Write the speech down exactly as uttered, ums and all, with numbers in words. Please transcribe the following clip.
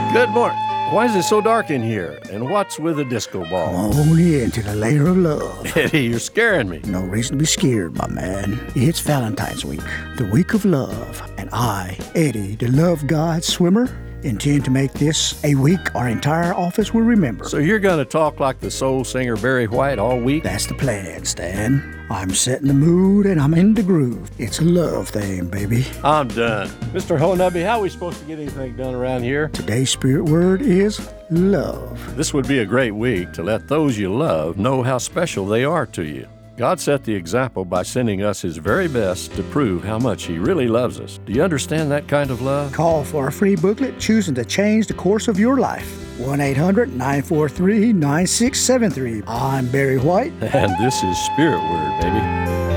Good morning. Why is it so dark in here? And what's with a disco ball? On into the layer of love. Eddie, you're scaring me. No reason to be scared, my man. It's Valentine's week, the week of love. And I, Eddie, the love god swimmer, intend to make this a week our entire office will remember. So you're going to talk like the soul singer Barry White all week? That's the plan, Stan. I'm setting the mood and I'm in the groove. It's a love thing, baby. I'm done. Mister Honubby, how are we supposed to get anything done around here? Today's spirit word is love. This would be a great week to let those you love know how special they are to you. God set the example by sending us His very best to prove how much He really loves us. Do you understand that kind of love? Call for a free booklet choosing to change the course of your life. one eight hundred nine four three nine six seven three. I'm Barry White. And this is Spirit Word, baby.